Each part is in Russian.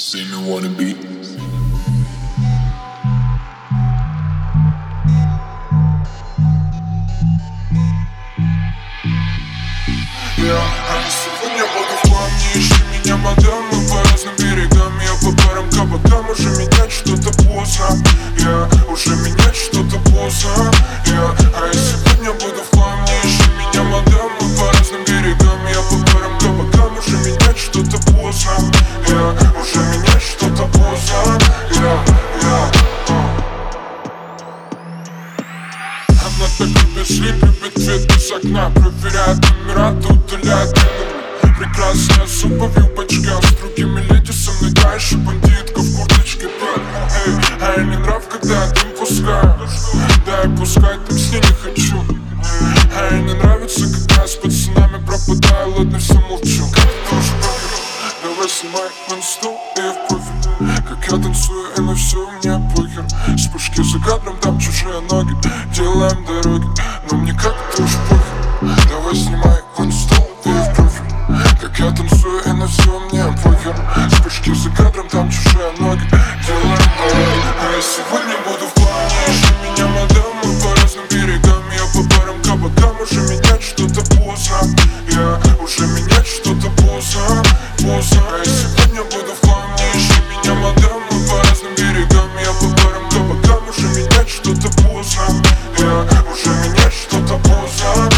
See me wanna be. А сегодня буду в плане, ищи меня, мадам. Мы по разным берегам, я по парам кабакам. Уже менять что-то поздно, уже менять что-то поздно. А сегодня буду в плане, ищи меня, мадам. Мы по разным берегам, я по парам кабакам. Уже менять что-то поздно, уже менять что-то поздно. Она так любит слип, любит цвет из окна. Проверяет номера, тут удаляет номер. Прекрасная супа в юбочке, а с другими леди со мной дальше. Бандитка в курточке, а я не нрав, когда я дым пускаю. Да, я пускай, там с ней не хочу. А ей не нравится, когда я с пацанами пропадаю. Ладно, все молчу. Как ты тоже похер, давай снимай в инсту и в профиль. Как я танцую, и на все мне похер. Вспышки за кадром, там чужие ноги. Делаем дороги, но мне как-то уж похер. Давай снимай в инсту и в профиль. Как я танцую, и на все мне похер. Вспышки за кадром, там чужие ноги. Делаем дороги, а я сегодня буду в плане. Ищи меня, мадам, мы по разным берегам. Я по парам кабакам. Уже менять что-то поздно, уже менять что-то поздно. А я сегодня буду в плане. Ищи меня, мадам, мы по разным берегам. Я по парам кабакам. Уже менять что-то поздно, уже менять что-то поздно.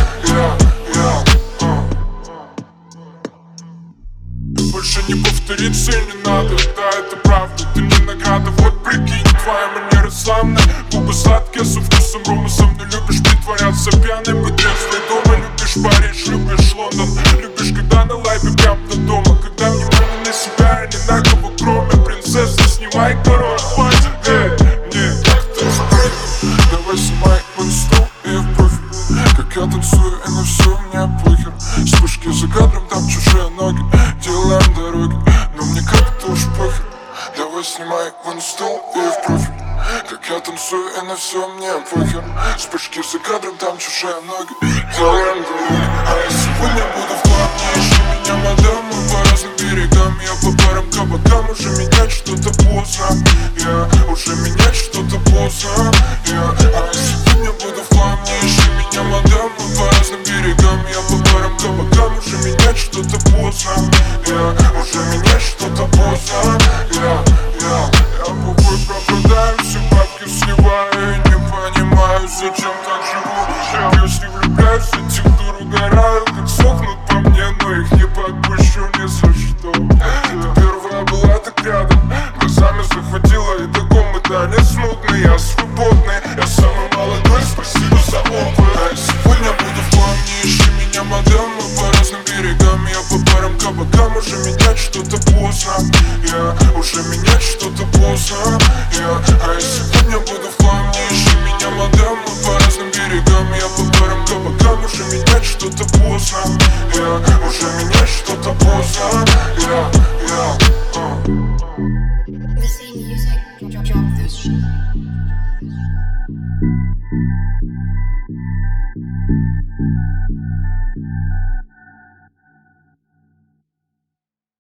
Больше не повторится и не надо, да, это правда, ты не награда. Вот прикинь, твоя манера славная. Губы сладкие, со вкусом рома. Со мной любишь притворяться пьяной, быть трезвой дома. Любишь Париж, любишь Лондон. Любишь, когда на лайве прям до дома. Когда внимание на себя, а не на кого кроме. Принцесса, снимай король, хватит, не, как ты уже. Давай снимай в инсту и в профиль. Как я танцую, и на все мне похер. Вспышки за кадром, там чужие ноги. Делаем дороги, но мне как-то уж похер. Давай снимай в инсту и в профиль. Как я танцую, и на все мне похер. Вспышки за кадром, там чужие ноги. Делаем дороги, а я сегодня буду в плане. Ищи меня, мадам, мы по разным берегам. Я по парам кабакам. Уже менять что-то поздно, уже менять что-то поздно. А я сегодня буду в плане. Ищи меня, мадам, мы по разным берегам. Я по парам кабакам. Уже менять что-то поздно, уже менять что-то поздно. Я бухой пропадаю, все бабки сливаю. И не понимаю, зачем так живу. Если влюбляюсь, от тех, кто угораю. Как сохнут по мне, но их не подпущу ни за что. Ты первая была так рядом, глазами захватила. И таком мы танец смутный, я свободный. Я самый молодой, спасибо за опыт. А я сегодня буду в плане. Ищи меня, мадам, мы по разным берегам. Я по парам кабакам. Уже менять что-то поздно, уже менять что-то поздно. А я